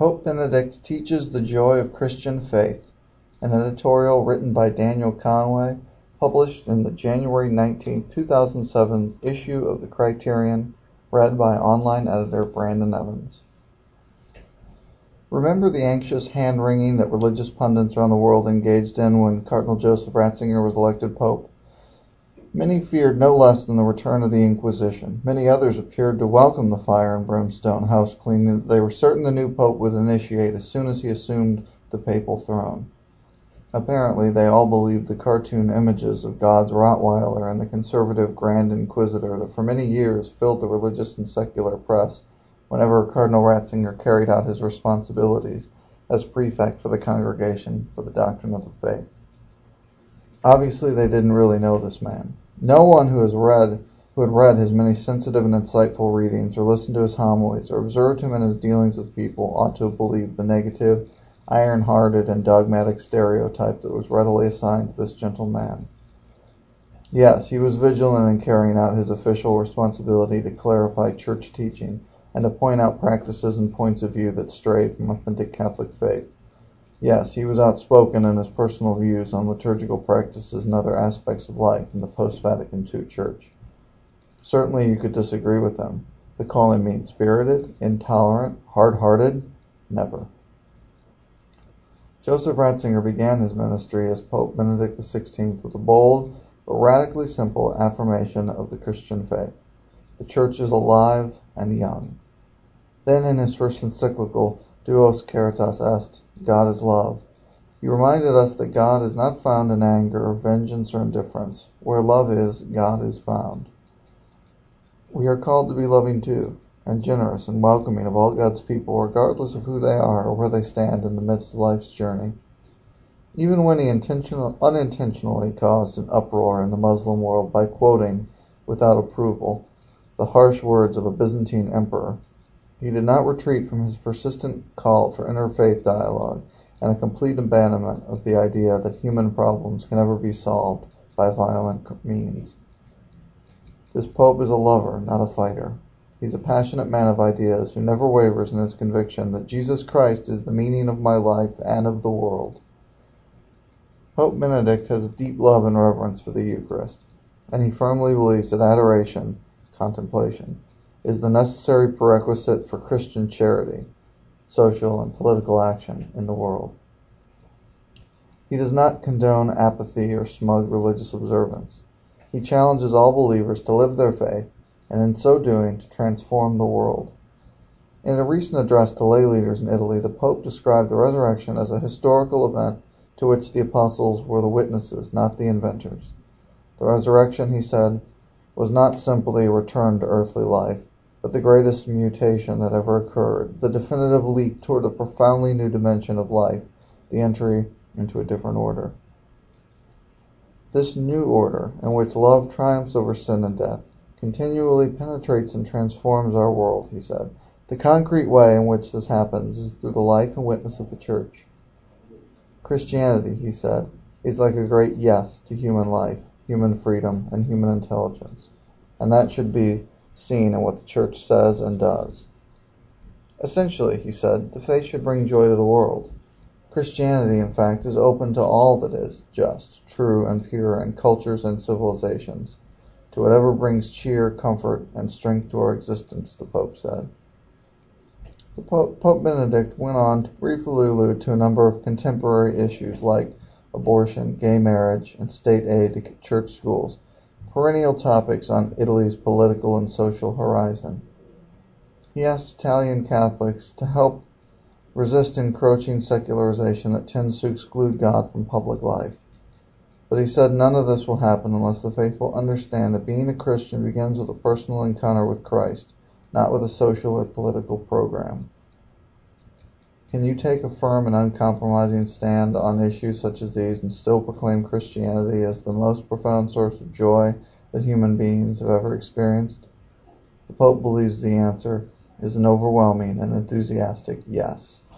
Pope Benedict Teaches the Joy of Christian Faith, an editorial written by Daniel Conway, published in the January 19, 2007 issue of the Criterion, read by online editor Brandon Evans. Remember the anxious hand-wringing that religious pundits around the world engaged in when Cardinal Joseph Ratzinger was elected Pope? Many feared no less than the return of the Inquisition. Many others appeared to welcome the fire and brimstone house cleaning that they were certain the new Pope would initiate as soon as he assumed the papal throne. Apparently, they all believed the cartoon images of God's Rottweiler and the conservative Grand Inquisitor that for many years filled the religious and secular press whenever Cardinal Ratzinger carried out his responsibilities as prefect for the Congregation for the Doctrine of the Faith. Obviously, they didn't really know this man. No one who had read his many sensitive and insightful readings, or listened to his homilies, or observed him in his dealings with people ought to have believed the negative, iron-hearted, and dogmatic stereotype that was readily assigned to this gentle man. Yes, he was vigilant in carrying out his official responsibility to clarify church teaching and to point out practices and points of view that strayed from authentic Catholic faith. Yes, he was outspoken in his personal views on liturgical practices and other aspects of life in the post-Vatican II Church. Certainly you could disagree with him, but call him mean-spirited, intolerant, hard-hearted? Never. Joseph Ratzinger began his ministry as Pope Benedict XVI with a bold but radically simple affirmation of the Christian faith. The Church is alive and young. Then in his first encyclical, Duos Caritas Est, God is love, he reminded us that God is not found in anger or vengeance or indifference. Where love is, God is found. We are called to be loving too, and generous and welcoming of all God's people, regardless of who they are or where they stand in the midst of life's journey. Even when he unintentionally caused an uproar in the Muslim world by quoting, without approval, the harsh words of a Byzantine emperor, he did not retreat from his persistent call for interfaith dialogue and a complete abandonment of the idea that human problems can ever be solved by violent means. This Pope is a lover, not a fighter. He's a passionate man of ideas who never wavers in his conviction that Jesus Christ is the meaning of my life and of the world. Pope Benedict has a deep love and reverence for the Eucharist, and he firmly believes that adoration, contemplation, is the necessary prerequisite for Christian charity, social and political action in the world. He does not condone apathy or smug religious observance. He challenges all believers to live their faith, and in so doing to transform the world. In a recent address to lay leaders in Italy, the Pope described the resurrection as a historical event to which the apostles were the witnesses, not the inventors. The resurrection, he said, was not simply a return to earthly life, but the greatest mutation that ever occurred, the definitive leap toward a profoundly new dimension of life, the entry into a different order. This new order, in which love triumphs over sin and death, continually penetrates and transforms our world, he said. The concrete way in which this happens is through the life and witness of the Church. Christianity, he said, is like a great yes to human life, human freedom, and human intelligence, and that should be seen in what the Church says and does. Essentially, he said, the faith should bring joy to the world. Christianity, in fact, is open to all that is just, true, and pure in cultures and civilizations, to whatever brings cheer, comfort, and strength to our existence, the Pope said. Pope Benedict went on to briefly allude to a number of contemporary issues like abortion, gay marriage, and state aid to church schools, perennial topics on Italy's political and social horizon. He asked Italian Catholics to help resist encroaching secularization that tends to exclude God from public life. But he said none of this will happen unless the faithful understand that being a Christian begins with a personal encounter with Christ, not with a social or political program. Can you take a firm and uncompromising stand on issues such as these and still proclaim Christianity as the most profound source of joy that human beings have ever experienced? The Pope believes the answer is an overwhelming and enthusiastic yes.